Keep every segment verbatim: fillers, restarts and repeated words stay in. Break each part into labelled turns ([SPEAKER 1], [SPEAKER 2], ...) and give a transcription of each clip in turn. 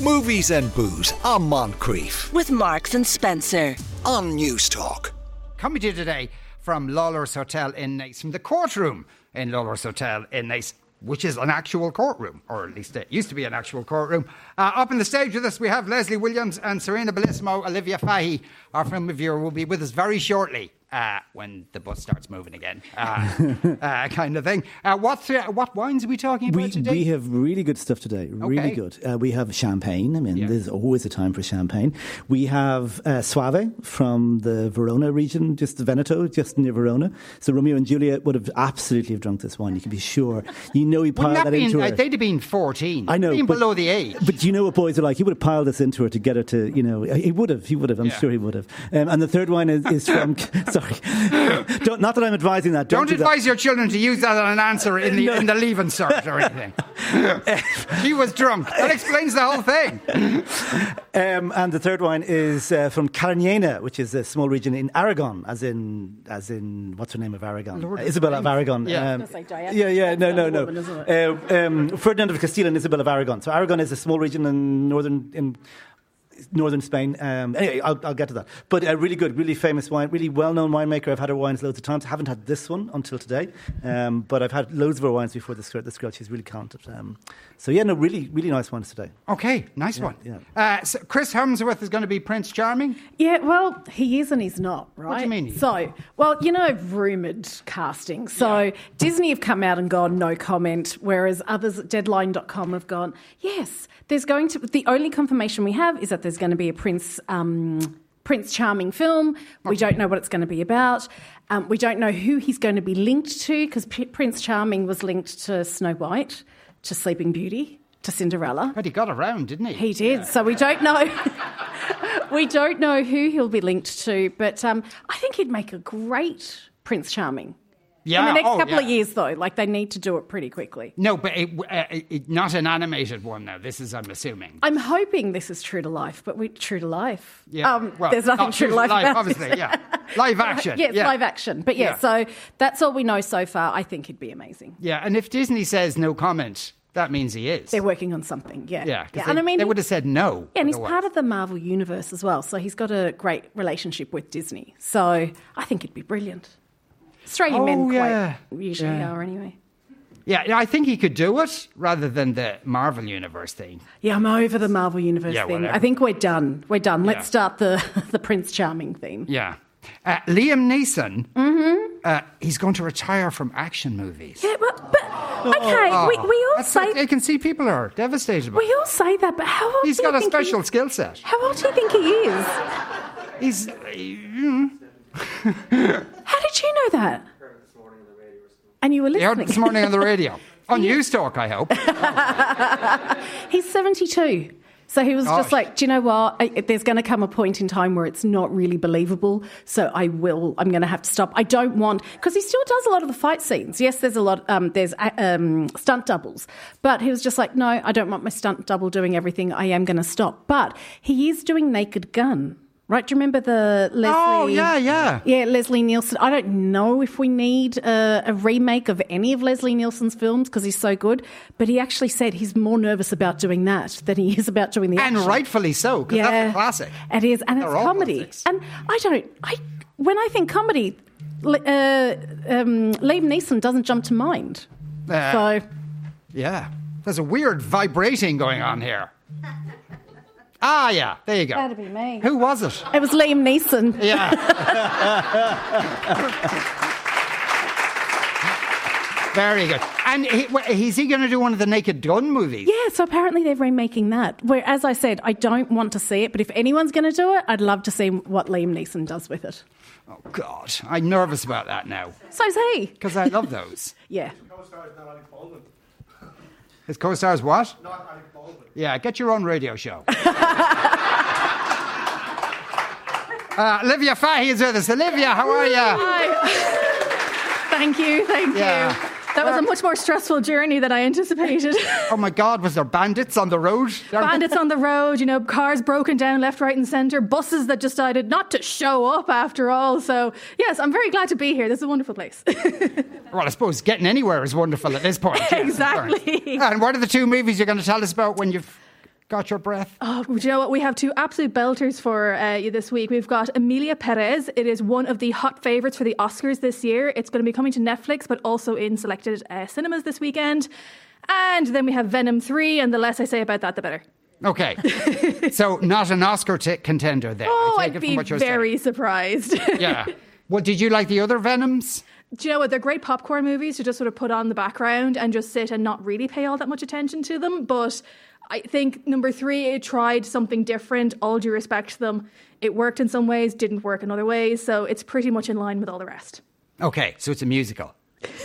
[SPEAKER 1] Movies and Booze on Moncrief.
[SPEAKER 2] With Marks and Spencer.
[SPEAKER 1] On News Talk.
[SPEAKER 3] Coming to you today from Lawlor's Hotel in Naas, from the courtroom in Lawlor's Hotel in Naas, which is an actual courtroom, or at least it used to be an actual courtroom. Uh, up on the stage with us, we have Leslie Williams and Serena Bellissimo. Olivia Fahy, our film reviewer, will be with us very shortly. Uh, when the bus starts moving again, uh, uh, kind of thing. Uh, what uh, what wines are we talking about
[SPEAKER 4] we,
[SPEAKER 3] today?
[SPEAKER 4] We have really good stuff today, really
[SPEAKER 3] okay.
[SPEAKER 4] good. Uh, we have champagne. I mean,
[SPEAKER 3] yeah.
[SPEAKER 4] there's always a time for champagne. We have uh, Soave from the Verona region, just the Veneto, just near Verona. So Romeo and Juliet would have absolutely have drunk this wine, you can be sure. You know he piled
[SPEAKER 3] that,
[SPEAKER 4] that
[SPEAKER 3] been,
[SPEAKER 4] into her.
[SPEAKER 3] uh, they'd have been fourteen.
[SPEAKER 4] I know.
[SPEAKER 3] Been
[SPEAKER 4] but,
[SPEAKER 3] below the age.
[SPEAKER 4] But you know what boys are like. He would have piled this into her to get her to, you know, he would have, he would have, I'm
[SPEAKER 3] yeah. sure
[SPEAKER 4] he would have. Um, and the third wine is, is from, sorry, Don't, not that I'm advising that.
[SPEAKER 3] Don't,
[SPEAKER 4] Don't do
[SPEAKER 3] advise
[SPEAKER 4] that.
[SPEAKER 3] your children to use that as an answer in the,
[SPEAKER 4] no.
[SPEAKER 3] in the leaving cert or anything. She was drunk. That explains the whole thing.
[SPEAKER 4] Um, and the third wine is uh, from Carignana, which is a small region in Aragon, as in, as in what's her name of Aragon?
[SPEAKER 3] Lord
[SPEAKER 4] uh, Isabella of Aragon.
[SPEAKER 3] Yeah,
[SPEAKER 4] um,
[SPEAKER 5] like Diana.
[SPEAKER 4] yeah, yeah, no, no, no.
[SPEAKER 5] Woman,
[SPEAKER 4] uh, um, Ferdinand of Castile and Isabella of Aragon. So Aragon is a small region in northern in northern Spain. Um, anyway, I'll, I'll get to that. But a really good, really famous wine, really well-known winemaker. I've had her wines loads of times. I haven't had this one until today, um, but I've had loads of her wines before. This girl, this girl, she's really talented. Um, so yeah, no, really, really nice wines today.
[SPEAKER 3] Okay, nice
[SPEAKER 4] yeah,
[SPEAKER 3] one.
[SPEAKER 4] Yeah.
[SPEAKER 3] Uh, so Chris Hemsworth is going to be Prince Charming?
[SPEAKER 5] Yeah, well, he is and he's not, right?
[SPEAKER 3] What do you mean?
[SPEAKER 5] So, well, you know, rumoured casting. So
[SPEAKER 3] Yeah.
[SPEAKER 5] Disney have come out and gone, no comment, whereas others at Deadline dot com have gone, yes, there's going to, the only confirmation we have is that there's going to be a Prince um, Prince Charming film. We don't know what it's going to be about. Um, we don't know who he's going to be linked to, because P- Prince Charming was linked to Snow White, to Sleeping Beauty, to Cinderella.
[SPEAKER 3] But he got around, didn't he?
[SPEAKER 5] He did. Yeah. So we don't know. we don't know who he'll be linked to, but um, I think he'd make a great Prince Charming.
[SPEAKER 3] Yeah.
[SPEAKER 5] In the next
[SPEAKER 3] oh,
[SPEAKER 5] couple
[SPEAKER 3] yeah.
[SPEAKER 5] of years, though, like they need to do it pretty quickly.
[SPEAKER 3] No, but it, uh, it, not an animated one now. This is, I'm assuming.
[SPEAKER 5] I'm hoping this is true to life, but we true to life.
[SPEAKER 3] Yeah.
[SPEAKER 5] Um,
[SPEAKER 3] well,
[SPEAKER 5] there's nothing
[SPEAKER 3] not
[SPEAKER 5] true to life, about
[SPEAKER 3] obviously.
[SPEAKER 5] it.
[SPEAKER 3] Yeah. Live action.
[SPEAKER 5] yeah, it's
[SPEAKER 3] yeah.
[SPEAKER 5] live action. But yeah,
[SPEAKER 3] Yeah.
[SPEAKER 5] so that's all we know so far. I think it'd be amazing.
[SPEAKER 3] Yeah, and if Disney says no comment, that means he is.
[SPEAKER 5] They're working on something. Yeah.
[SPEAKER 3] Yeah,
[SPEAKER 5] yeah.
[SPEAKER 3] They,
[SPEAKER 5] and I mean,
[SPEAKER 3] they would have said no.
[SPEAKER 5] Yeah, and he's
[SPEAKER 3] otherwise.
[SPEAKER 5] part of the Marvel universe as well, so he's got a great relationship with Disney. So I think it'd be brilliant. Australian
[SPEAKER 3] Oh,
[SPEAKER 5] men
[SPEAKER 3] yeah.
[SPEAKER 5] quite usually
[SPEAKER 3] Yeah.
[SPEAKER 5] are anyway.
[SPEAKER 3] Yeah, I think he could do it rather than the Marvel Universe thing.
[SPEAKER 5] Yeah, I'm over the Marvel Universe
[SPEAKER 3] Yeah,
[SPEAKER 5] thing.
[SPEAKER 3] whatever.
[SPEAKER 5] I think we're done. We're done. Let's
[SPEAKER 3] Yeah.
[SPEAKER 5] start the, the Prince Charming theme.
[SPEAKER 3] Yeah. Uh, Liam Neeson, mm-hmm. uh, he's going to retire from action movies.
[SPEAKER 5] Yeah, but, but okay,
[SPEAKER 3] Oh,
[SPEAKER 5] we, we all
[SPEAKER 3] that's
[SPEAKER 5] say
[SPEAKER 3] it. You can see people are devastated about
[SPEAKER 5] we
[SPEAKER 3] it.
[SPEAKER 5] all say that, but how old
[SPEAKER 3] He's
[SPEAKER 5] do
[SPEAKER 3] got
[SPEAKER 5] you
[SPEAKER 3] a
[SPEAKER 5] think he
[SPEAKER 3] special
[SPEAKER 5] is?
[SPEAKER 3] skill set.
[SPEAKER 5] How old do you think he is?
[SPEAKER 3] He's... uh, mm.
[SPEAKER 5] How did you know that? And you were
[SPEAKER 3] You heard
[SPEAKER 5] listening.
[SPEAKER 3] it this morning on the radio. On News Talk, I hope.
[SPEAKER 5] He's seventy-two. So he was
[SPEAKER 3] Gosh.
[SPEAKER 5] just like, do you know what? I, there's going to come a point in time where it's not really believable. So I will, I'm going to have to stop. I don't want, because he still does a lot of the fight scenes. Yes, there's a lot, um, there's um, stunt doubles. But he was just like, no, I don't want my stunt double doing everything. I am going to stop. But he is doing Naked Gun. Right, do you remember the Leslie...
[SPEAKER 3] Oh, yeah, yeah.
[SPEAKER 5] Yeah, Leslie Nielsen. I don't know if we need a, a remake of any of Leslie Nielsen's films because he's so good, but he actually said he's more nervous about doing that than he is about doing the
[SPEAKER 3] And
[SPEAKER 5] action.
[SPEAKER 3] rightfully so, because that's a classic.
[SPEAKER 5] It is, and
[SPEAKER 3] They're
[SPEAKER 5] it's
[SPEAKER 3] all
[SPEAKER 5] comedy.
[SPEAKER 3] classics.
[SPEAKER 5] And I don't... I When I think comedy, uh, um, Liam Neeson doesn't jump to mind.
[SPEAKER 3] Uh,
[SPEAKER 5] so...
[SPEAKER 3] Yeah. There's a weird vibrating going on here. Ah, yeah. There you go.
[SPEAKER 5] That'd be me.
[SPEAKER 3] Who was it?
[SPEAKER 5] It was Liam Neeson.
[SPEAKER 3] Yeah. Very good. And he, wh- is he going to do one of the Naked Gun movies?
[SPEAKER 5] Yeah, so apparently they're remaking that. Where, as I said, I don't want to see it, but if anyone's going to do it, I'd love to see what Liam Neeson does with it.
[SPEAKER 3] Oh, God. I'm nervous about that now.
[SPEAKER 5] So's he.
[SPEAKER 3] Because I love those.
[SPEAKER 5] Yeah.
[SPEAKER 3] His co-stars what?
[SPEAKER 6] Not Alec Baldwin.
[SPEAKER 3] Yeah, get your own radio show. uh, Olivia Fahy is with us. Olivia, how are you?
[SPEAKER 7] Hi. Thank you, thank
[SPEAKER 3] Yeah.
[SPEAKER 7] you. That was a much more stressful journey than I anticipated.
[SPEAKER 3] Oh my God, was there bandits on the road?
[SPEAKER 7] Bandits on the road, you know, cars broken down left, right and centre, buses that decided not to show up after all. So, yes, I'm very glad to be here. This is a wonderful place.
[SPEAKER 3] Well, I suppose getting anywhere is wonderful at this point. yes,
[SPEAKER 7] Exactly.
[SPEAKER 3] right. And what are the two movies you're going to tell us about when you've got your breath?
[SPEAKER 7] Oh, do you know what? We have two absolute belters for uh, you this week. We've got Emilia Perez. It is one of the hot favourites for the Oscars this year. It's going to be coming to Netflix, but also in selected uh, cinemas this weekend. And then we have Venom three, and the less I say about that, the better.
[SPEAKER 3] Okay. So not an Oscar t- contender there.
[SPEAKER 7] Oh,
[SPEAKER 3] I take
[SPEAKER 7] I'd
[SPEAKER 3] it
[SPEAKER 7] be
[SPEAKER 3] from what you're
[SPEAKER 7] very
[SPEAKER 3] saying.
[SPEAKER 7] surprised.
[SPEAKER 3] Yeah. Well, did you like the other Venoms?
[SPEAKER 7] Do you know what? They're great popcorn movies to just sort of put on the background and just sit and not really pay all that much attention to them. But I think number three, it tried something different. All due respect to them. It worked in some ways, didn't work in other ways. So it's pretty much in line with all the rest.
[SPEAKER 3] Okay, so it's a musical.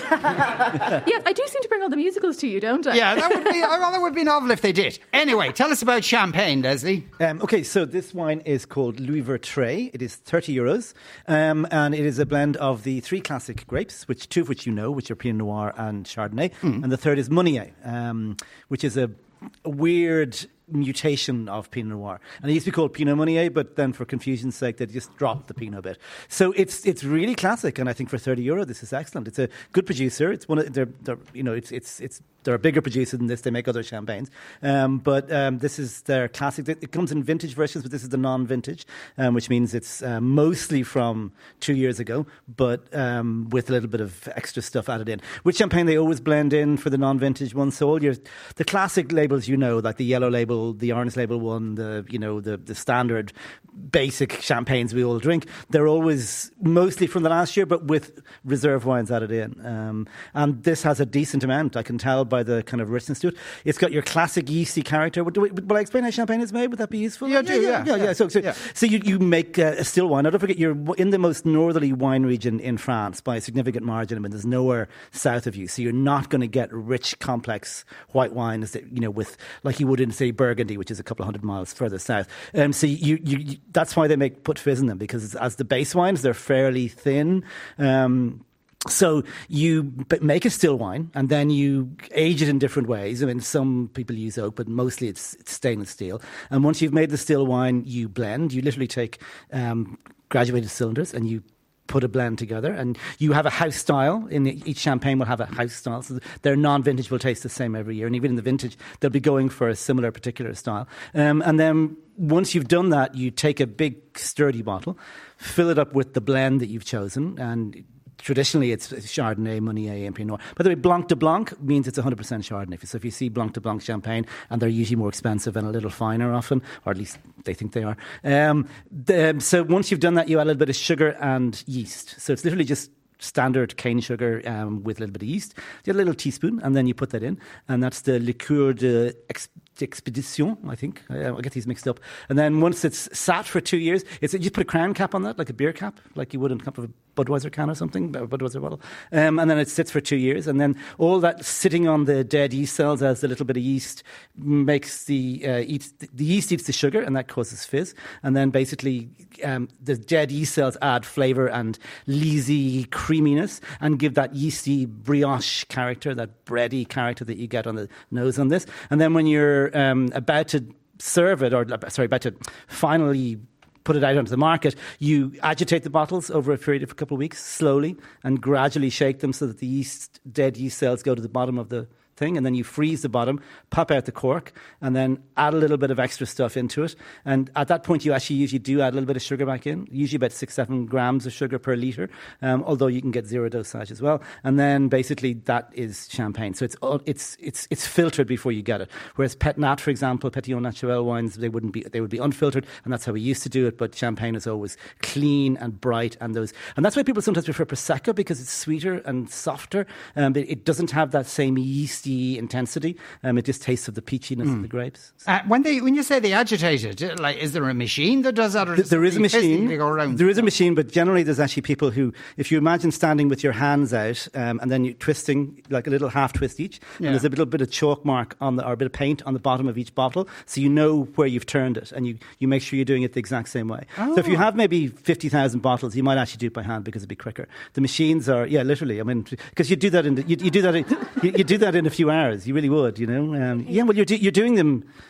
[SPEAKER 7] Yeah, I do seem to bring all the musicals to you, don't I?
[SPEAKER 3] Yeah, that would be well, that would be novel if they did. Anyway, tell us about champagne, Leslie.
[SPEAKER 4] Um, okay, so this wine is called Louis Vertrey. It is thirty euros, um, and it is a blend of the three classic grapes, which two of which you know, which are Pinot Noir and Chardonnay, mm. and the third is Meunier, um, which is a, a weird mutation of Pinot Noir. And it used to be called Pinot Meunier, but then for confusion's sake, they just dropped the Pinot bit. So it's it's really classic, and I think for thirty euro, this is excellent. It's a good producer. It's one of they're, they're you know it's it's it's they're a bigger producer than this. They make other champagnes, um, but um, this is their classic. It comes in vintage versions, but this is the non-vintage, um, which means it's uh, mostly from two years ago, but um, with a little bit of extra stuff added in. With champagne, they always blend in for the non-vintage ones. So all your the classic labels, you know, like the yellow label, the orange label one, the you know the the standard basic champagnes we all drink, they're always mostly from the last year, but with reserve wines added in. Um, and this has a decent amount. I can tell by the kind of richness to it. It's got your classic yeasty character. Will, will I explain how champagne is made? Would that be useful?
[SPEAKER 3] Yeah, do,
[SPEAKER 4] yeah, yeah. yeah, yeah. So, so,
[SPEAKER 3] yeah.
[SPEAKER 4] so you, you make uh, a still wine. Now, don't forget, you're in the most northerly wine region in France by a significant margin. I mean, there's nowhere south of you, so you're not going to get rich, complex white wines that you know with like you would in say Burgundy, which is a couple of hundred miles further south. Um, so you, you, you that's why they make put fizz in them, because as the base wines, they're fairly thin. Um, So you b- make a still wine and then you age it in different ways. I mean, some people use oak, but mostly it's, it's stainless steel. And once you've made the still wine, you blend. You literally take um, graduated cylinders and you put a blend together, and you have a house style. In the, each champagne will have a house style, so their non-vintage will taste the same every year, and even in the vintage they'll be going for a similar particular style. Um, and then once you've done that, you take a big sturdy bottle, fill it up with the blend that you've chosen, and traditionally, it's Chardonnay, Meunier, and Pinot Noir. By the way, Blanc de Blanc means it's one hundred percent Chardonnay. So if you see Blanc de Blanc champagne, and they're usually more expensive and a little finer often, or at least they think they are. Um, the, so once you've done that, you add a little bit of sugar and yeast. So it's literally just standard cane sugar um, with a little bit of yeast. You add a little teaspoon, and then you put that in, and that's the liqueur de Ex- Expedition, I think. I, I get these mixed up. And then once it's sat for two years, it's you put a crown cap on that, like a beer cap, like you would in a cup of a Budweiser can or something, a Budweiser bottle. Um, and then it sits for two years. And then all that sitting on the dead yeast cells as a little bit of yeast makes the, uh, eats, the yeast eats the sugar, and that causes fizz. And then basically um, the dead yeast cells add flavour and leesy creaminess and give that yeasty brioche character, that bready character that you get on the nose on this. And then when you're um, about to serve it, or sorry, about to finally put it out onto the market, you agitate the bottles over a period of a couple of weeks slowly and gradually shake them so that the yeast, dead yeast cells go to the bottom of the thing, and then you freeze the bottom, pop out the cork, and then add a little bit of extra stuff into it. And at that point, you actually usually do add a little bit of sugar back in, usually about six, seven grams of sugar per litre, um, although you can get zero dosage as well. And then basically that is champagne. So it's it's it's it's filtered before you get it. Whereas Pet Nat, for example, Petillon Naturel wines, they wouldn't be they would be unfiltered, and that's how we used to do it. But champagne is always clean and bright, and those, and that's why people sometimes prefer Prosecco, because it's sweeter and softer. Um, it, it doesn't have that same yeasty intensity. Um, it just tastes of the peachiness mm. of the grapes.
[SPEAKER 3] Uh, when they, when you say they agitate it, like, is there a machine that does that? Or
[SPEAKER 4] there is a machine.
[SPEAKER 3] Go around?
[SPEAKER 4] There is a machine, but generally there's actually people who, if you imagine standing with your hands out um, and then you twisting like a little half twist each, yeah. and there's a little bit of chalk mark on the, or a bit of paint on the bottom of each bottle, so you know where you've turned it, and you, you make sure you're doing it the exact same way. Oh. So if you have maybe fifty thousand bottles, you might actually do it by hand because it'd be quicker. The machines are, yeah, literally. I mean, because you do that in the, you, you do that in, you, you do that in a few hours. You really would, you know. Um, yeah, well, you're do, you're doing them.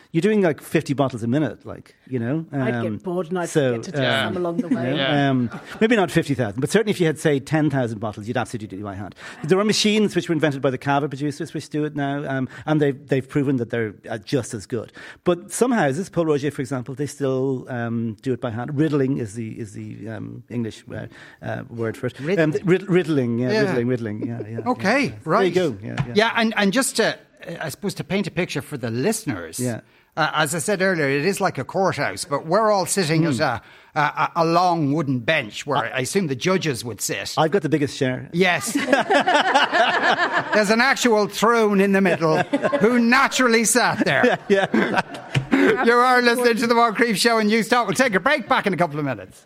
[SPEAKER 4] you're doing like fifty bottles a minute, like, you know. Um,
[SPEAKER 5] I'd get bored and I'd
[SPEAKER 4] so,
[SPEAKER 5] forget to do
[SPEAKER 4] um,
[SPEAKER 5] some along the way.
[SPEAKER 3] Yeah.
[SPEAKER 4] Um, maybe not fifty thousand, but certainly if you had, say, ten thousand bottles, you'd absolutely do it by hand. There are machines which were invented by the Cava producers which do it now, um, and they've, they've proven that they're uh, just as good. But some houses, Paul Roger, for example, they still um, do it by hand. Riddling is the is the um, English uh, uh, word for it.
[SPEAKER 3] Riddling?
[SPEAKER 4] Um, rid- riddling, yeah,
[SPEAKER 3] Yeah.
[SPEAKER 4] riddling, riddling, yeah, yeah.
[SPEAKER 3] Okay,
[SPEAKER 4] yeah.
[SPEAKER 3] right.
[SPEAKER 4] There you go. Yeah, yeah.
[SPEAKER 3] Yeah, and, and just to, uh, I suppose, to paint a picture for the listeners.
[SPEAKER 4] Yeah.
[SPEAKER 3] Uh, as I said earlier, it is like a courthouse, but we're all sitting at a, a, a long wooden bench where I assume the judges would sit.
[SPEAKER 4] I've got the biggest share.
[SPEAKER 3] Yes. There's an actual throne in the middle who naturally sat there.
[SPEAKER 4] Yeah.
[SPEAKER 3] You are listening to the Moncrief Show and News Talk. We'll take a break, back in a couple of minutes.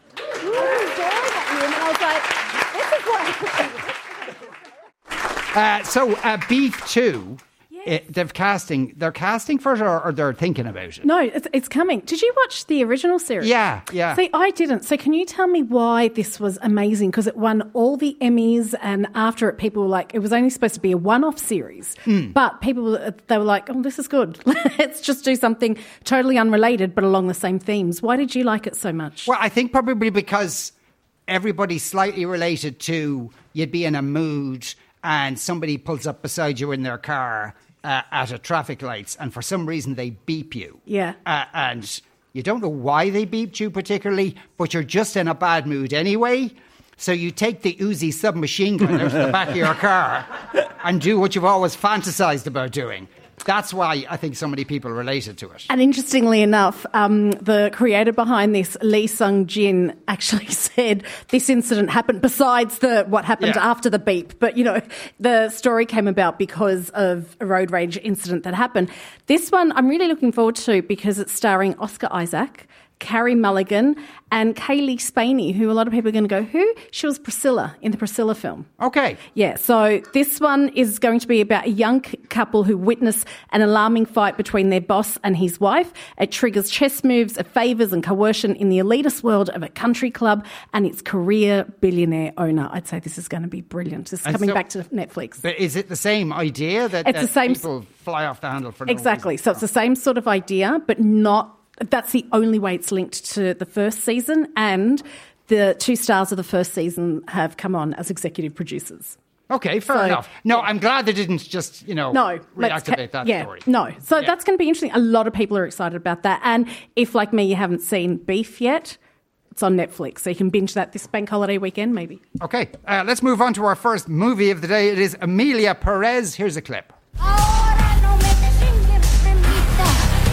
[SPEAKER 3] Uh, so, uh, Beef two, uh, they've casting, they're casting for it or, or they're thinking about it?
[SPEAKER 5] No, it's, it's coming. Did you watch the original series?
[SPEAKER 3] Yeah, yeah.
[SPEAKER 5] See, I didn't. So can you tell me why this was amazing? Because it won all the Emmys, and after it, people were like, it was only supposed to be a one-off series.
[SPEAKER 3] Mm.
[SPEAKER 5] But people, they were like, oh, this is good. Let's just do something totally unrelated, but along the same themes. Why did you like it so much?
[SPEAKER 3] Well, I think probably because everybody's slightly related to, you'd be in a mood and somebody pulls up beside you in their car uh, at a traffic lights, and for some reason they beep you.
[SPEAKER 5] Yeah.
[SPEAKER 3] Uh, and you don't know why they beeped you particularly, but you're just in a bad mood anyway. So you take the Uzi submachine gun out of the back of your car and do what you've always fantasized about doing. That's why I think so many people related to it.
[SPEAKER 5] And interestingly enough, um, the creator behind this, Lee Sung-jin, actually said this incident happened besides the what happened
[SPEAKER 3] Yeah.
[SPEAKER 5] after the beep. But, you know, the story came about because of a road rage incident that happened. This one I'm really looking forward to because it's starring Oscar Isaac, Carrie Mulligan and Kaylee Spaney, who a lot of people are going to go, who? She was Priscilla in the Priscilla film.
[SPEAKER 3] Okay.
[SPEAKER 5] Yeah, so this one is going to be about a young c- couple who witness an alarming fight between their boss and his wife. It triggers chess moves, favours and coercion in the elitist world of a country club and its career billionaire owner. I'd say this is going to be brilliant. This is
[SPEAKER 3] And
[SPEAKER 5] coming
[SPEAKER 3] so-
[SPEAKER 5] back to Netflix.
[SPEAKER 3] But is it the same idea that,
[SPEAKER 5] It's
[SPEAKER 3] that
[SPEAKER 5] the same-
[SPEAKER 3] people fly off the handle for no
[SPEAKER 5] Exactly.
[SPEAKER 3] reason?
[SPEAKER 5] So it's the same sort of idea, but not... That's the only way it's linked to the first season, and the two stars of the first season have come on as executive producers.
[SPEAKER 3] Okay, fair
[SPEAKER 5] So-
[SPEAKER 3] enough. No, I'm glad they didn't just, you know,
[SPEAKER 5] No, let's
[SPEAKER 3] reactivate
[SPEAKER 5] ca-
[SPEAKER 3] that
[SPEAKER 5] yeah,
[SPEAKER 3] story.
[SPEAKER 5] No, so
[SPEAKER 3] Yeah.
[SPEAKER 5] that's going to be interesting. A lot of people are excited about that, and if, like me, you haven't seen Beef yet, it's on Netflix, so you can binge that this bank holiday weekend, maybe.
[SPEAKER 3] Okay, uh, let's move on to our first movie of the day. It is Emilia Perez. Here's a clip.
[SPEAKER 2] Ahora no me chingues, bendita,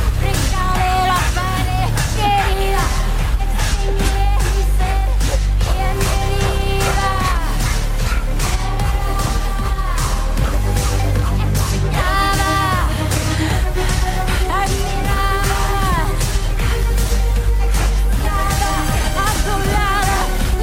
[SPEAKER 2] brincaré la pared, querida, extinguiré mi ser, bienvenida. Excitada, admirada, excitada, a tu lado,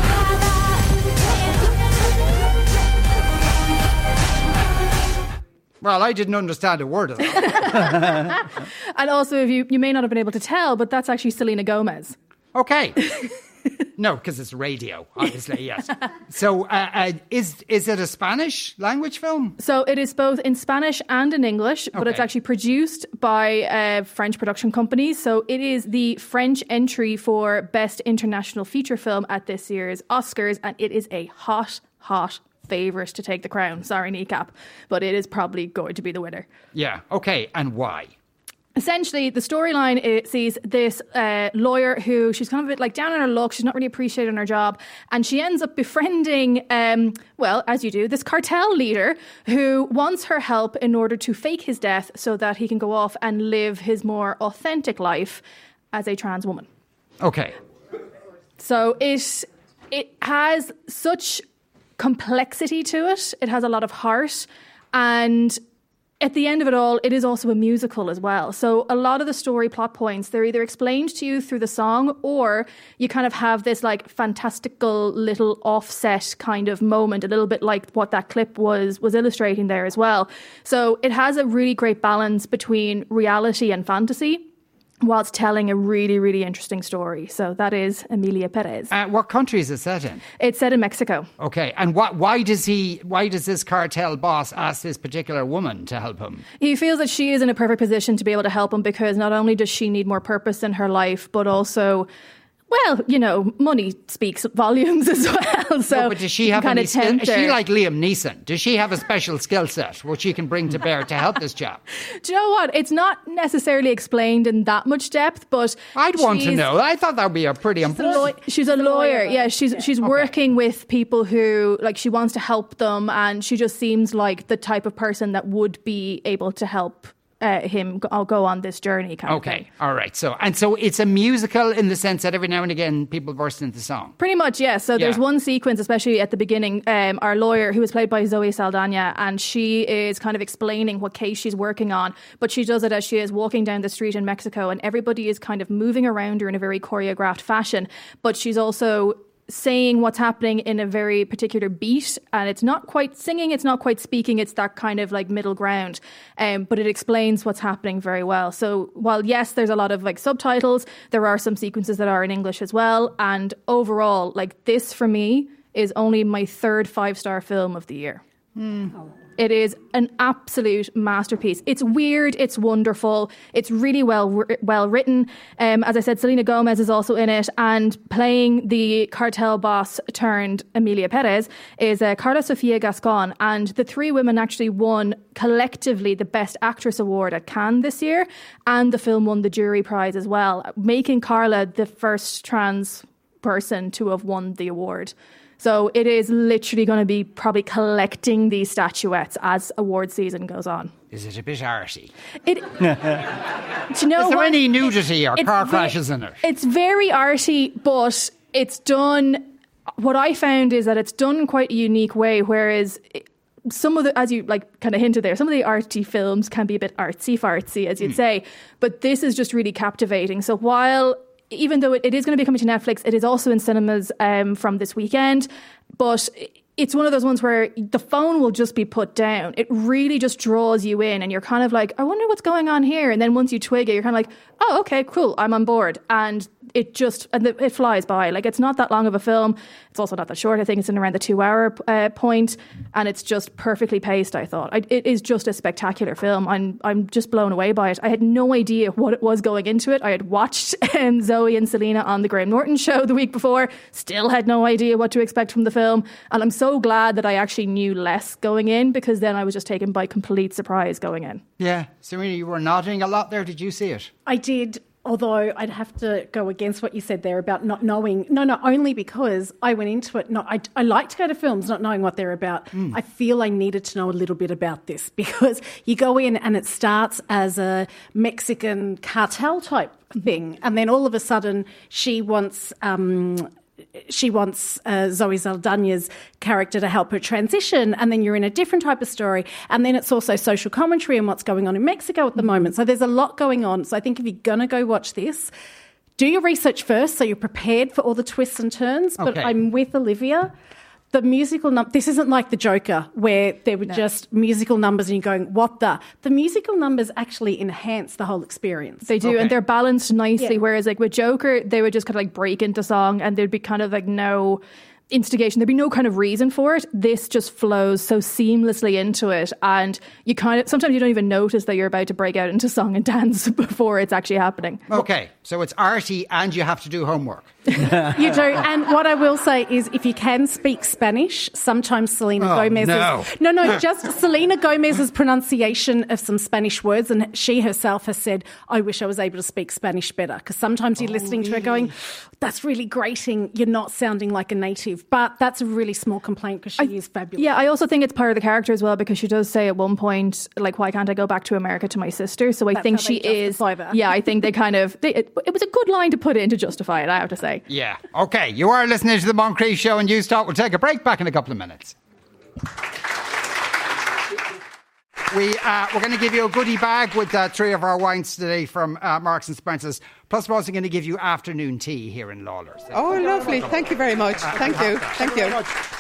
[SPEAKER 2] lastimada.
[SPEAKER 3] Well, I didn't understand a word of that.
[SPEAKER 7] And also, if you, you may not have been able to tell, but that's actually Selena Gomez.
[SPEAKER 3] Okay. No, because it's radio, obviously, yes. So uh, uh, is is it a Spanish language film?
[SPEAKER 7] So it is both in Spanish and in English, but it's
[SPEAKER 3] Okay.
[SPEAKER 7] actually produced by uh, French production companies. So it is the French entry for Best International Feature Film at this year's Oscars, and it is a hot, hot favourite to take the crown. Sorry, Kneecap, but it is probably going to be the winner.
[SPEAKER 3] Yeah, okay. And why?
[SPEAKER 7] Essentially, the storyline it sees this uh, lawyer who she's kind of a bit like down on her luck. She's not really appreciating her job. And she ends up befriending, um, well, as you do, this cartel leader who wants her help in order to fake his death so that he can go off and live his more authentic life as a trans woman.
[SPEAKER 3] Okay.
[SPEAKER 7] So it it has such complexity to it. It has a lot of heart, and at the end of it all, it is also a musical as well. So a lot of the story plot points, they're either explained to you through the song, or you kind of have this like fantastical little offset kind of moment, a little bit like what that clip was was illustrating there as well. So it has a really great balance between reality and fantasy. whilst telling a really, really interesting story. So that is Emilia Perez.
[SPEAKER 3] Uh, what country is it set in?
[SPEAKER 7] It's set in Mexico.
[SPEAKER 3] Okay, and what? Why does he? Why does this cartel boss ask this particular woman to help him?
[SPEAKER 7] He feels that she is in a perfect position to be able to help him because not only does she need more purpose in her life, but also, well, you know, money speaks volumes as well. So,
[SPEAKER 3] no, but does she have
[SPEAKER 7] kind
[SPEAKER 3] any
[SPEAKER 7] of
[SPEAKER 3] skill? Is
[SPEAKER 7] her.
[SPEAKER 3] she like Liam Neeson? Does she have a special skill set which she can bring to bear to help this chap?
[SPEAKER 7] Do you know what? It's not necessarily explained in that much depth, but
[SPEAKER 3] I'd want to
[SPEAKER 7] she's-
[SPEAKER 3] know. I thought that would be a pretty
[SPEAKER 7] She's a,
[SPEAKER 3] important.
[SPEAKER 7] law- she's a lawyer. Yeah, she's she's
[SPEAKER 3] Okay.
[SPEAKER 7] working with people who like she wants to help them, and she just seems like the type of person that would be able to help uh, him go, go on this journey. Kind of
[SPEAKER 3] Okay,
[SPEAKER 7] thing.
[SPEAKER 3] all right. So and so it's a musical in the sense that every now and again people burst into song.
[SPEAKER 7] Pretty much, yes. So there's
[SPEAKER 3] Yeah.
[SPEAKER 7] one sequence, especially at the beginning, um, our lawyer, who was played by Zoe Saldana, and she is kind of explaining what case she's working on, but she does it as she is walking down the street in Mexico, and everybody is kind of moving around her in a very choreographed fashion, but she's also saying what's happening in a very particular beat, and it's not quite singing, it's not quite speaking, it's that kind of like middle ground, um, but it explains what's happening very well. So while yes, there's a lot of like subtitles, there are some sequences that are in English as well, and overall, like this for me is only my third five-star film of the year. It is an absolute masterpiece. It's weird. It's wonderful. It's really well well written. Um, as I said, Selena Gomez is also in it, and playing the cartel boss turned Emilia Perez is uh, Carla Sofia Gascon, and the three women actually won collectively the Best Actress Award at Cannes this year, and the film won the jury prize as well, making Carla the first trans person to have won the award. So it is literally going to be probably collecting these statuettes as award season goes on.
[SPEAKER 3] Is it a bit arty?
[SPEAKER 7] It, do you know
[SPEAKER 3] Is there
[SPEAKER 7] what?
[SPEAKER 3] any nudity or
[SPEAKER 7] It's
[SPEAKER 3] car
[SPEAKER 7] ve-
[SPEAKER 3] crashes in it?
[SPEAKER 7] It's very arty, but it's done. What I found is that it's done in quite a unique way, whereas it, some of the, as you like kind of hinted there, some of the arty films can be a bit artsy fartsy, as you'd say, but this is just really captivating. So while even though it, it is going to be coming to Netflix, it is also in cinemas um, from this weekend. But it's one of those ones where the phone will just be put down. It really just draws you in, and you're kind of like, I wonder what's going on here. And then once you twig it, you're kind of like, oh, okay, cool, I'm on board. And it just, and it flies by. Like, it's not that long of a film. It's also not that short. I think it's in around the two hour uh, point, and it's just perfectly paced, I thought. I, it is just a spectacular film. I'm I'm just blown away by it. I had no idea what it was going into it. I had watched um, Zoe and Selena on the Graham Norton show the week before, still had no idea what to expect from the film. And I'm so glad that I actually knew less going in, because then I was just taken by complete surprise going in.
[SPEAKER 3] Yeah. Serena, you were nodding a lot there. Did you see it?
[SPEAKER 5] I did, although I'd have to go against what you said there about not knowing. No, no, only because I went into it. Not, I, I like to go to films not knowing what they're about. Mm. I feel I needed to know a little bit about this, because you go in and it starts as a Mexican cartel type thing, and then all of a sudden she wants... Um, She wants uh, Zoe Saldana's character to help her transition, and then you're in a different type of story. And then it's also social commentary on what's going on in Mexico at the moment. So there's a lot going on. So I think if you're going to go watch this, do your research first so you're prepared for all the twists and turns. But
[SPEAKER 3] Okay.
[SPEAKER 5] I'm with Olivia. The musical num- this isn't like The Joker, where there were
[SPEAKER 7] No.
[SPEAKER 5] just musical numbers and you're going, what the? The musical numbers actually enhance the whole experience.
[SPEAKER 7] They do,
[SPEAKER 3] Okay.
[SPEAKER 7] and they're balanced nicely.
[SPEAKER 5] Yeah.
[SPEAKER 7] Whereas, like with Joker, they would just kind of like break into song, and there'd be kind of like no instigation. There'd be no kind of reason for it. This just flows so seamlessly into it, and you kind of sometimes you don't even notice that you're about to break out into song and dance before it's actually happening.
[SPEAKER 3] Okay. So it's arty and you have to do homework.
[SPEAKER 5] You do. And what I will say is, if you can speak Spanish, sometimes Selena
[SPEAKER 3] Oh,
[SPEAKER 5] Gomez's...
[SPEAKER 3] no.
[SPEAKER 5] no, no, just Selena Gomez's pronunciation of some Spanish words, and she herself has said, I wish I was able to speak Spanish better, because sometimes you're listening to her going, that's really grating, you're not sounding like a native. But that's a really small complaint, because she is fabulous.
[SPEAKER 7] Yeah, I also think it's part of the character as well, because she does say at one point, like, why can't I go back to America to my sister? So I
[SPEAKER 5] That's
[SPEAKER 7] think
[SPEAKER 5] how
[SPEAKER 7] she
[SPEAKER 5] they
[SPEAKER 7] is.
[SPEAKER 5] justify that.
[SPEAKER 7] Yeah, I think they kind of. They, it, it was a good line to put in to justify it, I have to say.
[SPEAKER 3] Yeah. Okay. You are listening to the Moncrief Show and News Talk. We'll take a break. Back in a couple of minutes. We, uh, we're going to give you a goodie bag with uh, three of our wines today from uh, Marks and Spencer's. Plus, we're also going to give you afternoon tea here in Lawlor's.
[SPEAKER 6] Oh, lovely. Thank you very much. Thank you. Thank you.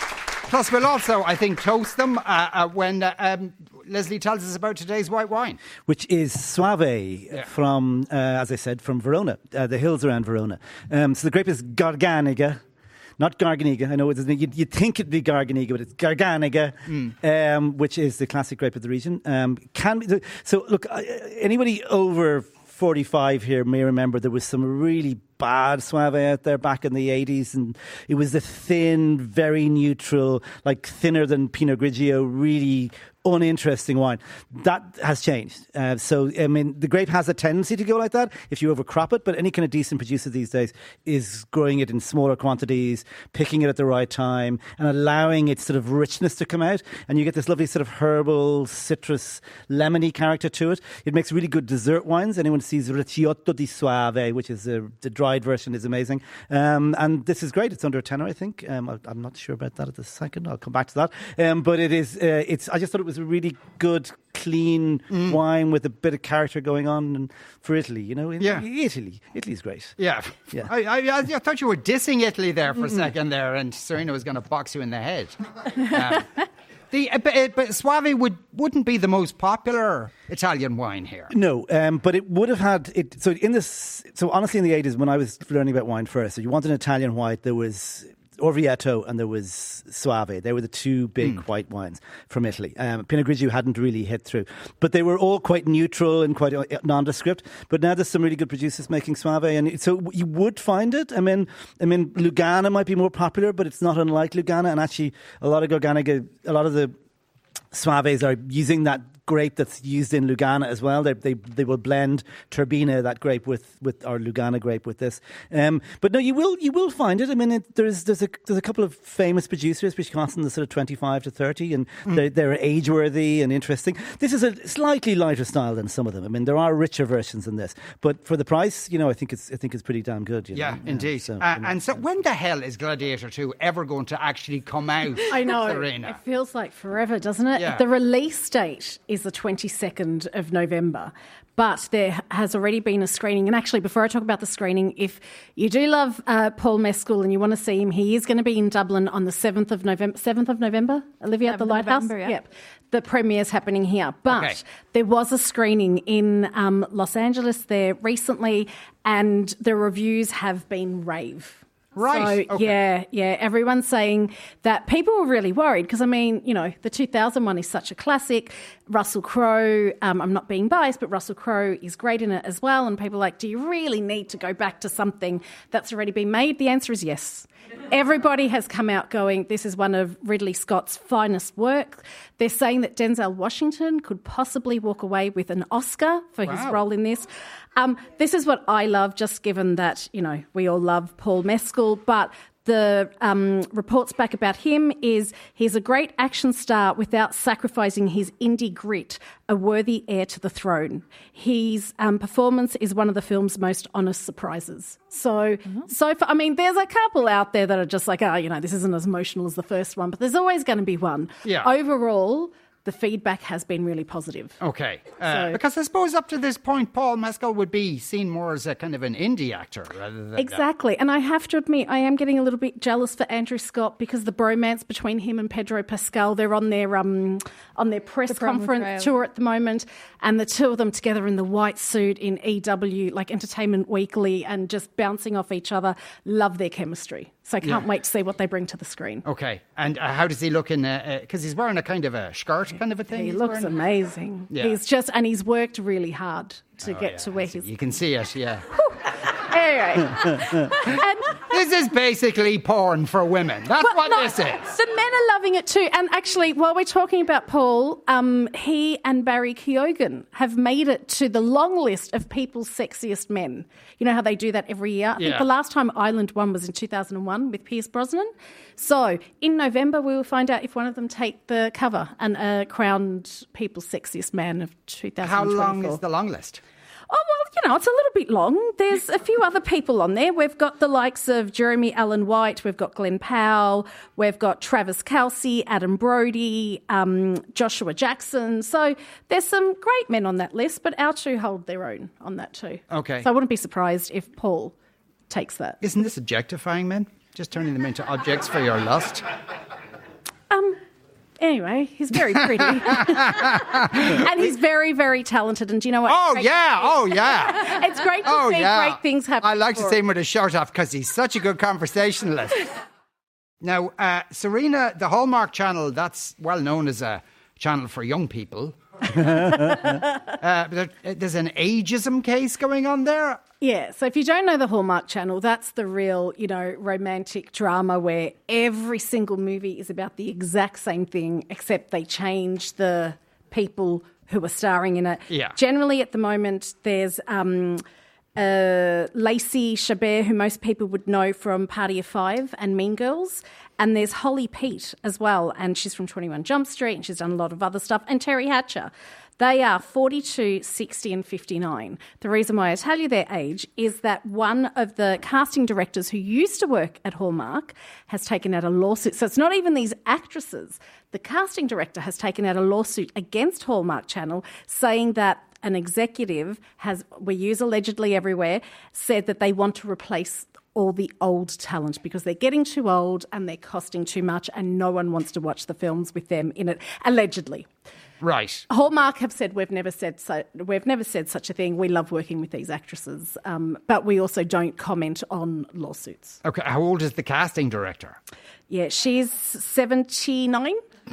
[SPEAKER 3] Plus, we'll also, I think, toast them uh, uh, when uh, um, Leslie tells us about today's white wine.
[SPEAKER 4] Which is Soave
[SPEAKER 3] Yeah.
[SPEAKER 4] from, uh, as I said, from Verona, uh, the hills around Verona. Um, so the grape is Garganiga, not Garganiga. I know it's, you'd, you'd think it'd be Garganiga, but it's Garganiga, mm. um, which is the classic grape of the region. Um, can be, so look, uh, anybody over forty-five here may remember there was some really bad Soave out there back in the eighties, and it was a thin, very neutral, like thinner than Pinot Grigio, really uninteresting wine. That has changed. Uh, so, I mean, the grape has a tendency to go like that if you overcrop it, but any kind of decent producer these days is growing it in smaller quantities, picking it at the right time, and allowing its sort of richness to come out, and you get this lovely sort of herbal, citrus, lemony character to it. It makes really good dessert wines. Anyone sees Recioto di Soave, which is a, the dried version, is amazing. Um, and this is great. It's under a tenner, I think. Um, I, I'm not sure about that at the second. I'll come back to that. Um, but it is, uh, it's, I just thought it was a really good, clean mm. wine with a bit of character going on, and for Italy, you know, in
[SPEAKER 3] yeah.
[SPEAKER 4] Italy, Italy's great.
[SPEAKER 3] Yeah,
[SPEAKER 4] yeah.
[SPEAKER 3] I, I, I thought you were dissing Italy there for a second there, and Serena was going to box you in the head. um, the uh, but, uh, but Soave would wouldn't be the most popular Italian wine here.
[SPEAKER 4] No, um, but it would have had it. So in this, so honestly, in the eighties, when I was learning about wine first, so you want an Italian white, there was Orvieto and there was Soave. They were the two big mm. white wines from Italy. Um, Pinot Grigio hadn't really hit through, but they were all quite neutral and quite nondescript. But now there's some really good producers making Soave, and so you would find it. I mean, I mean, Lugana might be more popular, but it's not unlike Lugana. And actually, a lot of Garganiga, a lot of the Soaves are using that grape that's used in Lugana as well. They they they will blend Turbina, that grape, with with our Lugana grape with this. Um, but no, you will you will find it. I mean, it, there's there's a there's a couple of famous producers which cost in the sort of twenty-five to thirty, and mm. they're, they're age worthy and interesting. This is a slightly lighter style than some of them. I mean, there are richer versions than this, but for the price, you know, I think it's I think it's pretty damn good. You know?
[SPEAKER 3] Yeah,
[SPEAKER 4] yeah,
[SPEAKER 3] indeed.
[SPEAKER 4] So,
[SPEAKER 3] uh,
[SPEAKER 4] you know,
[SPEAKER 3] and so, when the hell is Gladiator two ever going to actually come out?
[SPEAKER 5] I know.
[SPEAKER 3] Serena?
[SPEAKER 5] It feels like forever, doesn't it?
[SPEAKER 3] Yeah.
[SPEAKER 5] The release date is the twenty-second of November, but there has already been a screening. And actually, before I talk about the screening, if you do love uh, Paul Mescal and you want to see him, he is going to be in Dublin on the seventh of November. seventh of November, Olivia, at the Lighthouse?
[SPEAKER 7] November, yeah.
[SPEAKER 5] Yep. The premiere's happening here. But
[SPEAKER 3] Okay.
[SPEAKER 5] there was a screening in um, Los Angeles there recently, and the reviews have been rave.
[SPEAKER 3] Right,
[SPEAKER 5] So,
[SPEAKER 3] okay.
[SPEAKER 5] yeah, yeah. Everyone's saying that people were really worried because, I mean, you know, the two thousand one is such a classic. Russell Crowe, um, I'm not being biased, but Russell Crowe is great in it as well. And people are like, do you really need to go back to something that's already been made? The answer is yes. Everybody has come out going, this is one of Ridley Scott's finest work. They're saying that Denzel Washington could possibly walk away with an Oscar for his
[SPEAKER 3] Wow.
[SPEAKER 5] role in this. Um, this is what I love, just given that, you know, we all love Paul Mescal, but the um, reports back about him is he's a great action star without sacrificing his indie grit, a worthy heir to the throne. His um, performance is one of the film's most honest surprises. So,
[SPEAKER 3] Mm-hmm.
[SPEAKER 5] so far, I mean, there's a couple out there that are just like, oh, you know, this isn't as emotional as the first one, but there's always going to be one.
[SPEAKER 3] Yeah.
[SPEAKER 5] Overall, the feedback has been really positive.
[SPEAKER 3] Okay. Uh,
[SPEAKER 5] So-
[SPEAKER 3] because I suppose up to this point, Paul Mescal would be seen more as a kind of an indie actor rather than...
[SPEAKER 5] Exactly. And I have to admit, I am getting a little bit jealous for Andrew Scott because the bromance between him and Pedro Pascal, they're on their um on their press
[SPEAKER 7] The promo
[SPEAKER 5] conference
[SPEAKER 7] trail.
[SPEAKER 5] tour at the moment, and the two of them together in the white suit in E W, like Entertainment Weekly, and just bouncing off each other. Love their chemistry. So I can't
[SPEAKER 3] Yeah.
[SPEAKER 5] wait to see what they bring to the screen.
[SPEAKER 3] Okay. And uh, how does he look in... Because uh, uh, he's wearing a kind of a skirt kind of a thing.
[SPEAKER 5] He
[SPEAKER 3] he's
[SPEAKER 5] looks
[SPEAKER 3] wearing?
[SPEAKER 5] amazing.
[SPEAKER 3] Yeah.
[SPEAKER 5] He's just, and he's worked really hard to
[SPEAKER 3] Oh,
[SPEAKER 5] get
[SPEAKER 3] yeah.
[SPEAKER 5] to where
[SPEAKER 3] So
[SPEAKER 5] he's.
[SPEAKER 3] You can see it, yeah.
[SPEAKER 5] Anyway. and,
[SPEAKER 3] This is basically porn for women. That's
[SPEAKER 5] But
[SPEAKER 3] what
[SPEAKER 5] no,
[SPEAKER 3] this is.
[SPEAKER 5] The men are loving it too. And actually, while we're talking about Paul, um, he and Barry Keoghan have made it to the long list of people's sexiest men. You know how they do that every year? I
[SPEAKER 3] Yeah.
[SPEAKER 5] think the last time Island won was in two thousand one with Pierce Brosnan. So in November, we will find out if one of them take the cover and uh, crowned people's sexiest man of two thousand twenty-four.
[SPEAKER 3] How long is the long list?
[SPEAKER 5] Oh, well, you know, it's a little bit long. There's a few other people on there. We've got the likes of Jeremy Allen White, we've got Glenn Powell, we've got Travis Kelce, Adam Brody, um, Joshua Jackson. So there's some great men on that list, but our two hold their own on that too.
[SPEAKER 3] Okay.
[SPEAKER 5] So I wouldn't be surprised if Paul takes that.
[SPEAKER 3] Isn't this objectifying men? Just turning them into objects for your lust?
[SPEAKER 5] Um. Anyway, he's very pretty. And he's very, very talented. And do you know what?
[SPEAKER 3] Oh,
[SPEAKER 5] Great-
[SPEAKER 3] yeah. Oh, yeah.
[SPEAKER 5] It's great to
[SPEAKER 3] Oh,
[SPEAKER 5] see
[SPEAKER 3] yeah.
[SPEAKER 5] great things happen.
[SPEAKER 3] I like to
[SPEAKER 5] for
[SPEAKER 3] see
[SPEAKER 5] him.
[SPEAKER 3] him with his shirt off because he's such a good conversationalist. Now, uh, Serena, the Hallmark Channel, that's well known as a channel for young people. uh, but there, there's an ageism case going on there.
[SPEAKER 5] Yeah, so if you don't know the Hallmark Channel, that's the real, you know, romantic drama where every single movie is about the exact same thing, except they change the people who are starring in it.
[SPEAKER 3] Yeah.
[SPEAKER 5] Generally, at the moment, there's um, uh, Lacey Chabert, who most people would know from Party of Five and Mean Girls. And there's Holly Pete as well, and she's from twenty-one Jump Street, and she's done a lot of other stuff. And Terry Hatcher. They are forty-two, sixty and fifty-nine. The reason why I tell you their age is that one of the casting directors who used to work at Hallmark has taken out a lawsuit. So it's not even these actresses. The casting director has taken out a lawsuit against Hallmark Channel saying that an executive has, we use allegedly everywhere, said that they want to replace all the old talent because they're getting too old and they're costing too much and no one wants to watch the films with them in it, allegedly.
[SPEAKER 3] Right.
[SPEAKER 5] Hallmark have said we've never said so, we've never said such a thing. We love working with these actresses, um, but we also don't comment on lawsuits.
[SPEAKER 3] Okay, how old is the casting director?
[SPEAKER 5] Yeah, she's seventy-nine.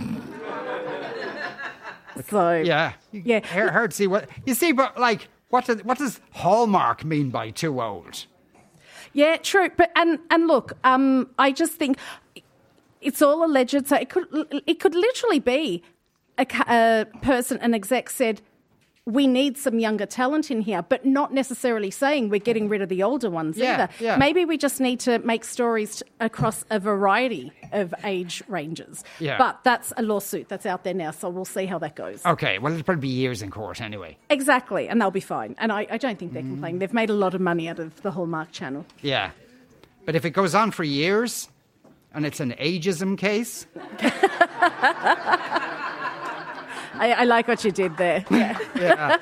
[SPEAKER 5] So
[SPEAKER 3] Yeah.
[SPEAKER 5] Yeah.
[SPEAKER 3] Her, her to see what you see, but like, what does what does Hallmark mean by too old?
[SPEAKER 5] Yeah, true. But and and look, um, I just think it's all alleged. So it could it could literally be a, ca- a person, an exec said, we need some younger talent in here, but not necessarily saying we're getting rid of the older ones
[SPEAKER 3] Yeah,
[SPEAKER 5] either.
[SPEAKER 3] yeah.
[SPEAKER 5] Maybe we just need to make stories t- across a variety of age ranges.
[SPEAKER 3] Yeah.
[SPEAKER 5] But that's a lawsuit that's out there now, so we'll see how that goes.
[SPEAKER 3] Okay, well, it'll probably be years in court anyway.
[SPEAKER 5] Exactly, and they'll be fine. And I, I don't think they're complaining. They've made a lot of money out of the Hallmark Channel.
[SPEAKER 3] Yeah. But if it goes on for years and it's an ageism case,
[SPEAKER 5] I, I like what you did there. Yeah.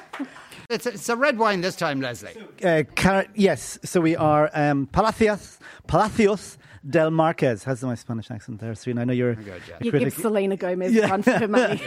[SPEAKER 3] it's, it's a red wine this time, Leslie.
[SPEAKER 4] Uh, car- yes, so we are um, Palacios, Palacios del Marquez. How's my Spanish accent there, Serena? I know you're
[SPEAKER 3] Good, yeah.
[SPEAKER 4] a
[SPEAKER 5] You
[SPEAKER 4] critic.
[SPEAKER 5] give Selena Gomez
[SPEAKER 4] Yeah.
[SPEAKER 5] a run for her money.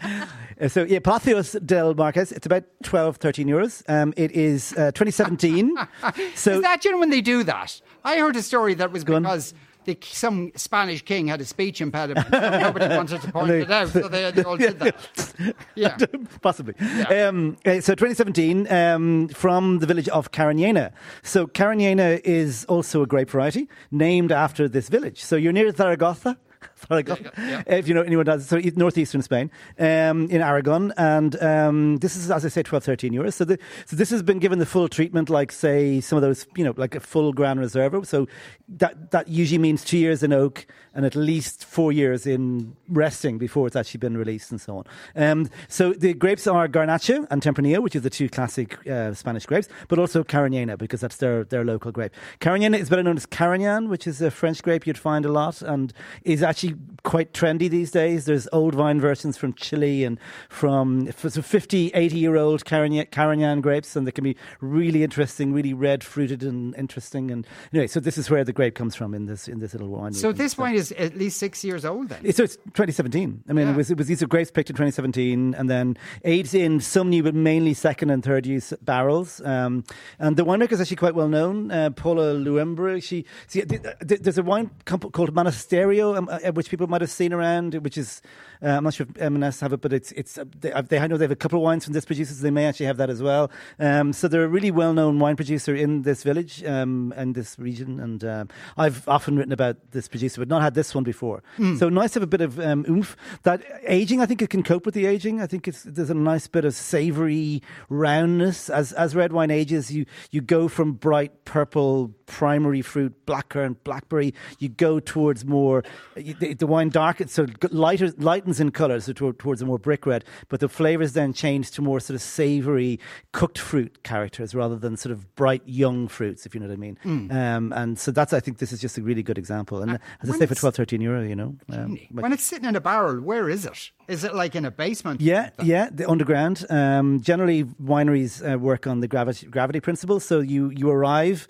[SPEAKER 4] Uh, so, yeah, Palacios del Marquez. It's about twelve, thirteen euros. Um, it is uh, twenty seventeen. so
[SPEAKER 3] Is that, you know, when they do that? I heard a story that was
[SPEAKER 4] on.
[SPEAKER 3] because the, some Spanish king had a speech impediment. Nobody wanted to point
[SPEAKER 4] they-
[SPEAKER 3] it out, so they, they all did that. Yeah.
[SPEAKER 4] Possibly.
[SPEAKER 3] Yeah.
[SPEAKER 4] Um, uh, so twenty seventeen, um, from the village of Cariñena. So Cariñena is also a grape variety named after this village. So you're near Zaragoza. Zaragoza,
[SPEAKER 3] Yeah,
[SPEAKER 4] if you know anyone does. So it's northeastern Spain, um, in Aragon, and um, this is, as I say, twelve, thirteen euros. So, the, so this has been given the full treatment, like say some of those, you know, like a full Gran Reserva. So that that usually means two years in oak and at least four years in resting before it's actually been released, and so on. Um, so the grapes are Garnacha and Tempranillo, which are the two classic uh, Spanish grapes, but also Cariñena because that's their their local grape. Cariñena is better known as Carignan, which is a French grape you'd find a lot and is actually quite trendy these days. There's old wine versions from Chile and from so fifty, eighty year old Carignan, Carignan grapes, and they can be really interesting, really red fruited and interesting. And anyway, so this is where the grape comes from in this in this little wine.
[SPEAKER 3] So this wine is at least six years old then?
[SPEAKER 4] So it's twenty seventeen. I mean,
[SPEAKER 3] Yeah.
[SPEAKER 4] it was it was these are grapes picked in twenty seventeen, and then aged in some new, but mainly second and third use barrels. Um, and the winemaker is actually quite well known, uh, Paula Luembra. She, see, th- th- there's a wine comp- called Monasterio, um, uh, which people might have seen around, which is uh, I'm not sure if M and S have it, but it's it's uh, they, they I know they have a couple of wines from this producer, so they may actually have that as well. Um, so they're a really well known wine producer in this village um, and this region, and um, I've often written about this producer, but not had this one before. So nice to have a bit of um, oomph. That aging, I think it can cope with the aging. I think it's, there's a nice bit of savoury roundness. As as red wine ages, you you go from bright purple primary fruit, blackcurrant, blackberry. You go towards more the, the wine darkens, so lighter lightens in colour, so toward, towards a more brick red. But the flavours then change to more sort of savoury cooked fruit characters rather than sort of bright young fruits, if you know what I mean. Um, and so that's I think this is just a really good example. And as I
[SPEAKER 3] when
[SPEAKER 4] say, for
[SPEAKER 3] it's-
[SPEAKER 4] twelve, thirteen euro, you know. Um, but-
[SPEAKER 3] When it's sitting in a barrel, where is it? Is it like in a basement?
[SPEAKER 4] Yeah, yeah, the underground. Um, generally, wineries uh, work on the gravity gravity principle. So you you arrive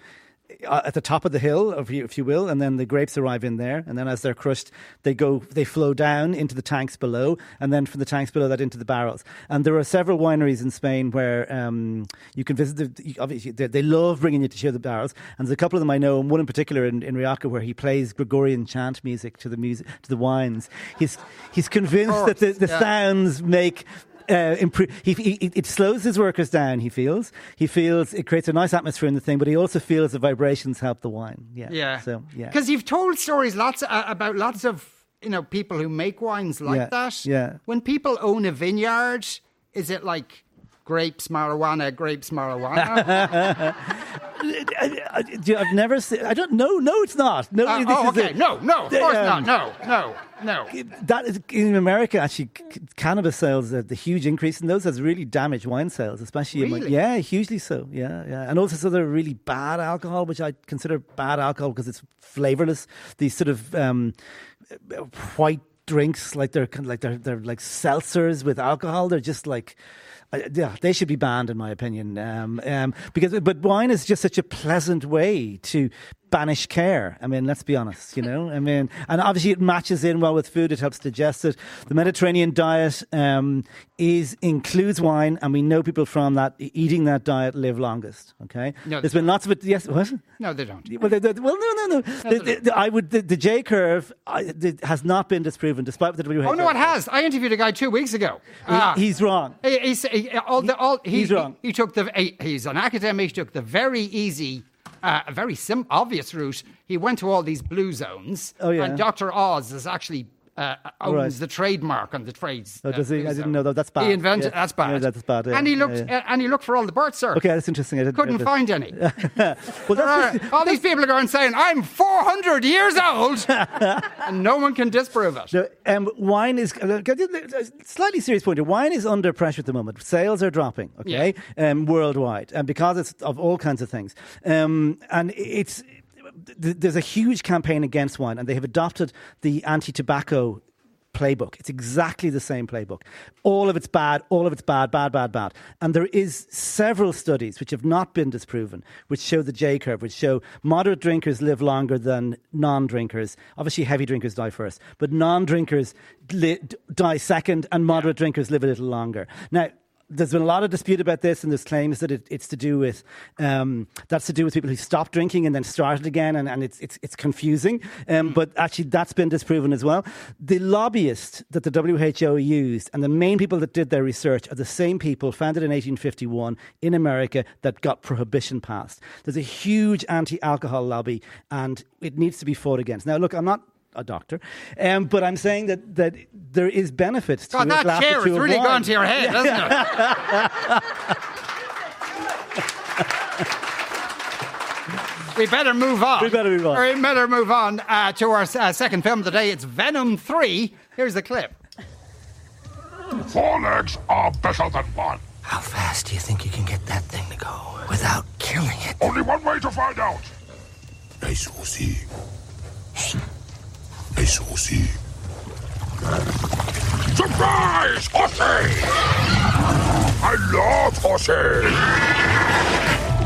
[SPEAKER 4] uh, at the top of the hill, if you, if you will, and then the grapes arrive in there, and then as they're crushed, they go, they flow down into the tanks below, and then from the tanks below that into the barrels. And there are several wineries in Spain where um, you can visit. The, obviously, they, they love bringing you to show the barrels, and there's a couple of them I know, and one in particular in, in Rioja where he plays Gregorian chant music to the music to the wines. He's he's convinced that the, the
[SPEAKER 3] yeah.
[SPEAKER 4] sounds make. Uh, improve. He, he, it slows his workers down. He feels. He feels it creates a nice atmosphere in the thing, but he also feels the vibrations help the wine. Yeah.
[SPEAKER 3] Yeah.
[SPEAKER 4] So yeah.
[SPEAKER 3] Because you've told stories lots uh, about lots of you know people who make wines like
[SPEAKER 4] Yeah,
[SPEAKER 3] that.
[SPEAKER 4] yeah.
[SPEAKER 3] When people own a vineyard, is it like grapes, marijuana, grapes, marijuana?
[SPEAKER 4] I, I, I, I've never seen. I don't. No, no, it's not. No.
[SPEAKER 3] Uh,
[SPEAKER 4] this
[SPEAKER 3] oh,
[SPEAKER 4] is
[SPEAKER 3] okay.
[SPEAKER 4] a-
[SPEAKER 3] No, no, of course
[SPEAKER 4] Um,
[SPEAKER 3] not. No, no, no.
[SPEAKER 4] That is in America. Actually, c- cannabis sales, uh, the huge increase in those has really damaged wine sales, especially in,
[SPEAKER 3] Really?
[SPEAKER 4] yeah, hugely so. Yeah, yeah, and also some other really bad alcohol, which I consider bad alcohol because it's flavorless. These sort of um, white drinks, like they're kind of like they're they're like seltzers with alcohol. They're just like. Uh, yeah, they should be banned, in my opinion. Um, um, because, but wine is just such a pleasant way to banish care. I mean, let's be honest, you know. I mean, and obviously it matches in well with food. It helps digest it. The Mediterranean diet um, is includes wine, and we know people from that eating that diet live longest. Okay,
[SPEAKER 3] No,
[SPEAKER 4] there's
[SPEAKER 3] they
[SPEAKER 4] been lots of it. Yes, what?
[SPEAKER 3] No, they don't.
[SPEAKER 4] Well, they, they, well, no, no, no. The, the, the, I would. The, the J curve I, the, has not been disproven, despite what the W H O.
[SPEAKER 3] Oh no, it has. I interviewed a guy two weeks ago.
[SPEAKER 4] He,
[SPEAKER 3] Ah.
[SPEAKER 4] he's wrong.
[SPEAKER 3] He, he's, he, all the, all, he,
[SPEAKER 4] He's wrong.
[SPEAKER 3] He, he took the. He, he's an academic. He took the very easy, uh, very sim- obvious route. He went to all these blue zones.
[SPEAKER 4] Oh, yeah.
[SPEAKER 3] And Doctor Oz is actually uh, owns
[SPEAKER 4] Right.
[SPEAKER 3] the trademark on the trades.
[SPEAKER 4] Oh, does he?
[SPEAKER 3] blue
[SPEAKER 4] I didn't
[SPEAKER 3] zone.
[SPEAKER 4] know that. That's bad.
[SPEAKER 3] He invented.
[SPEAKER 4] Yeah.
[SPEAKER 3] That's bad.
[SPEAKER 4] Yeah, that's bad, yeah.
[SPEAKER 3] And he
[SPEAKER 4] Yeah,
[SPEAKER 3] looked.
[SPEAKER 4] yeah.
[SPEAKER 3] Uh, and he looked for all the birth certs.
[SPEAKER 4] Okay, that's interesting. I didn't
[SPEAKER 3] Couldn't
[SPEAKER 4] know
[SPEAKER 3] find any.
[SPEAKER 4] well,
[SPEAKER 3] All,
[SPEAKER 4] that's
[SPEAKER 3] right. All these people are going saying, "I'm four hundred years old," and no one can disprove it.
[SPEAKER 4] So, um, wine is uh, slightly serious point. here. Wine is under pressure at the moment. Sales are dropping, okay, um, worldwide, and because it's of all kinds of things. Um, and it's th- there's a huge campaign against wine, and they have adopted the anti-tobacco playbook. It's exactly the same playbook. All of it's bad, all of it's bad, bad, bad, bad. And there is several studies which have not been disproven, which show the J curve, which show moderate drinkers live longer than non-drinkers. Obviously, heavy drinkers die first, but non-drinkers li- die second, and moderate drinkers live a little longer. Now, there's been a lot of dispute about this, and there's claims that it, it's to do with um, that's to do with people who stopped drinking and then started again, and, and it's it's it's confusing. Um, but actually, that's been disproven as well. The lobbyists that the W H O used and the main people that did their research are the same people founded in eighteen fifty-one in America that got prohibition passed. There's a huge anti-alcohol lobby, and it needs to be fought against. Now, look, I'm not a doctor, um, but I'm saying that, that there is benefits to
[SPEAKER 3] God,
[SPEAKER 4] a
[SPEAKER 3] that
[SPEAKER 4] glass or
[SPEAKER 3] chair
[SPEAKER 4] two
[SPEAKER 3] has
[SPEAKER 4] of
[SPEAKER 3] really
[SPEAKER 4] wine.
[SPEAKER 3] gone to your head, hasn't it? We better move on.
[SPEAKER 4] We better move on.
[SPEAKER 3] We better move on uh, to our uh, second film of the day. It's Venom three. Here's the clip.
[SPEAKER 6] Four legs are better than one.
[SPEAKER 1] How fast do you think you can get that thing to go without killing it?
[SPEAKER 6] Only one way to find out. Nice Uzi. Nice Uzi. Surprise, Ossie! I love Ossie!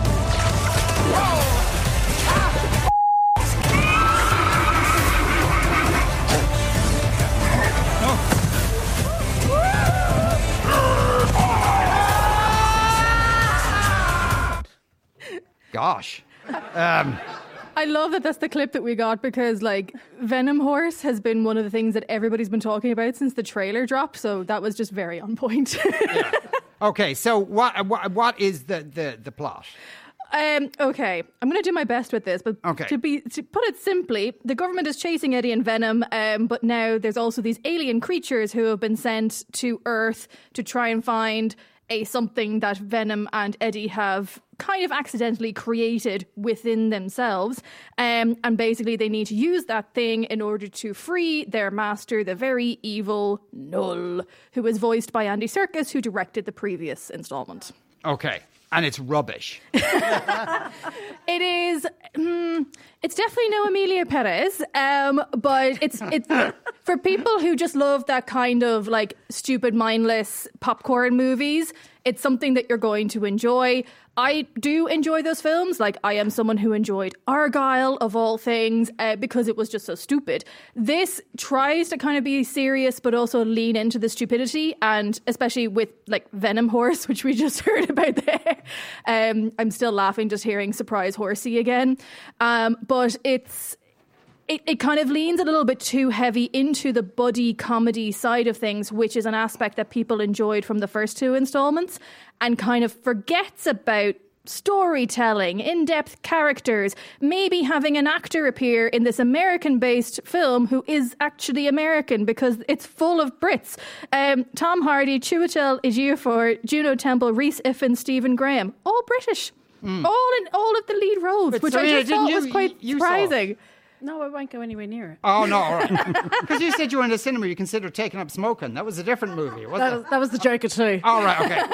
[SPEAKER 3] Gosh. Um,
[SPEAKER 7] I love that that's the clip that we got because, like, Venom Horse has been one of the things that everybody's been talking about since the trailer dropped. So that was just very on point.
[SPEAKER 3] okay, so what, what what is the, the, the plot?
[SPEAKER 7] Um, okay, I'm going to do my best with this, but
[SPEAKER 3] Okay.
[SPEAKER 7] to be to put it simply, the government is chasing Eddie and Venom, um, but now there's also these alien creatures who have been sent to Earth to try and find a something that Venom and Eddie have kind of accidentally created within themselves, um, and basically they need to use that thing in order to free their master, the very evil Null, who was voiced by Andy Serkis, who directed the previous installment.
[SPEAKER 3] Okay, and it's rubbish.
[SPEAKER 7] It is. Mm, it's definitely no Emilia Perez, um, but it's it's for people who just love that kind of like stupid, mindless popcorn movies. It's something that you're going to enjoy. I do enjoy those films. Like, I am someone who enjoyed Argyle, of all things, uh, because it was just so stupid. This tries to kind of be serious, but also lean into the stupidity, and especially with, like, Venom Horse, which we just heard about there. Um, I'm still laughing just hearing Surprise Horsey again. Um, but it's... It, it kind of leans a little bit too heavy into the buddy comedy side of things, which is an aspect that people enjoyed from the first two installments, and kind of forgets about storytelling, in-depth characters, maybe having an actor appear in this American-based film who is actually American because it's full of Brits. Um, Tom Hardy, Chiwetel Ejiofor, Juno Temple, Rhys Ifans, Stephen Graham, all British. Mm. All in all of the lead roles,
[SPEAKER 3] But
[SPEAKER 7] which
[SPEAKER 3] Serena,
[SPEAKER 7] I just
[SPEAKER 3] didn't
[SPEAKER 7] thought
[SPEAKER 3] you-
[SPEAKER 7] was quite
[SPEAKER 3] you saw it?
[SPEAKER 7] surprising.
[SPEAKER 5] No, I won't go anywhere near it.
[SPEAKER 3] Oh, no, all right. Because you said you were in the cinema, you considered taking up smoking. That was a different movie, wasn't
[SPEAKER 5] That
[SPEAKER 3] it?
[SPEAKER 5] was, that was the Joker too.
[SPEAKER 3] All right, okay.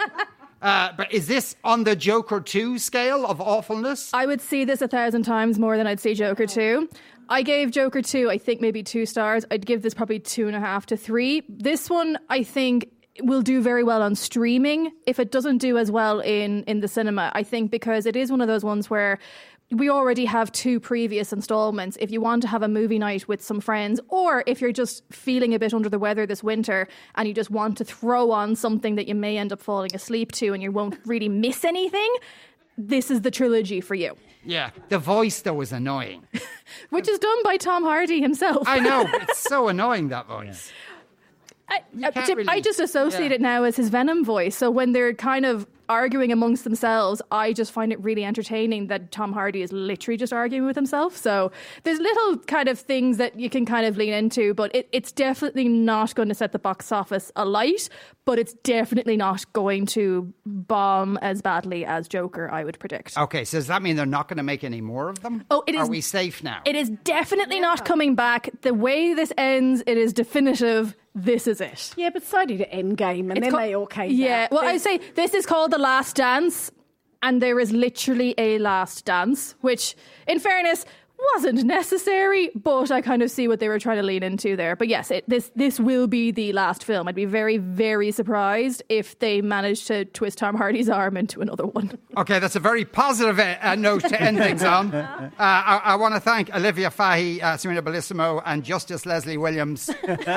[SPEAKER 3] Uh, but is this on the Joker two scale of awfulness?
[SPEAKER 7] I would see this a thousand times more than I'd see Joker two. I gave Joker two, I think, maybe two stars. I'd give this probably two and a half to three. This one, I think, will do very well on streaming if it doesn't do as well in, in the cinema. I think because it is one of those ones where we already have two previous installments. If you want to have a movie night with some friends, or if you're just feeling a bit under the weather this winter and you just want to throw on something that you may end up falling asleep to and you won't really miss anything, this is the trilogy for you.
[SPEAKER 3] Yeah. The voice, though, is annoying.
[SPEAKER 7] Which is done by Tom Hardy himself.
[SPEAKER 3] I know. It's so annoying, that voice.
[SPEAKER 7] I,
[SPEAKER 3] You can't
[SPEAKER 7] I-
[SPEAKER 3] really-
[SPEAKER 7] I just associate
[SPEAKER 3] yeah.
[SPEAKER 7] it now as his Venom voice. So when they're kind of arguing amongst themselves, I just find it really entertaining that Tom Hardy is literally just arguing with himself. So there's little kind of things that you can kind of lean into, but it, it's definitely not going to set the box office alight, but it's definitely not going to bomb as badly as Joker, I would predict.
[SPEAKER 3] Okay, so does that mean they're not going to make any more of them?
[SPEAKER 7] Oh, it
[SPEAKER 3] Are
[SPEAKER 7] is-
[SPEAKER 3] we safe now?
[SPEAKER 7] It is definitely not coming back. The way this ends, it is definitive. This is it.
[SPEAKER 5] Yeah, but so did Endgame, and
[SPEAKER 7] It's
[SPEAKER 5] then
[SPEAKER 7] ca-
[SPEAKER 5] they all came
[SPEAKER 7] Yeah,
[SPEAKER 5] back.
[SPEAKER 7] well,
[SPEAKER 5] They-
[SPEAKER 7] I say this is called The Last Dance, and there is literally a last dance, which, in fairness, wasn't necessary, but I kind of see what they were trying to lean into there. But yes, it, this this will be the last film. I'd be very, very surprised if they managed to twist Tom Hardy's arm into another one.
[SPEAKER 3] Okay, that's a very positive uh, uh, note to end things on. Uh, I, I want to thank Olivia Fahy, uh, Serena Bellissimo, and Justice Leslie Williams uh,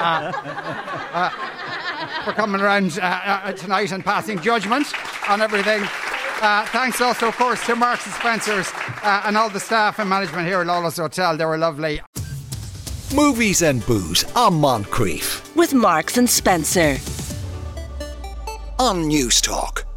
[SPEAKER 3] uh, for coming around uh, uh, tonight and passing judgment on everything. Uh, thanks also, of course, to Marks and Spencer's uh, and all the staff and management here at Lawless Hotel. They were lovely.
[SPEAKER 8] Movies and Booze on Moncrief
[SPEAKER 9] with Marks and Spencer
[SPEAKER 8] on News Talk.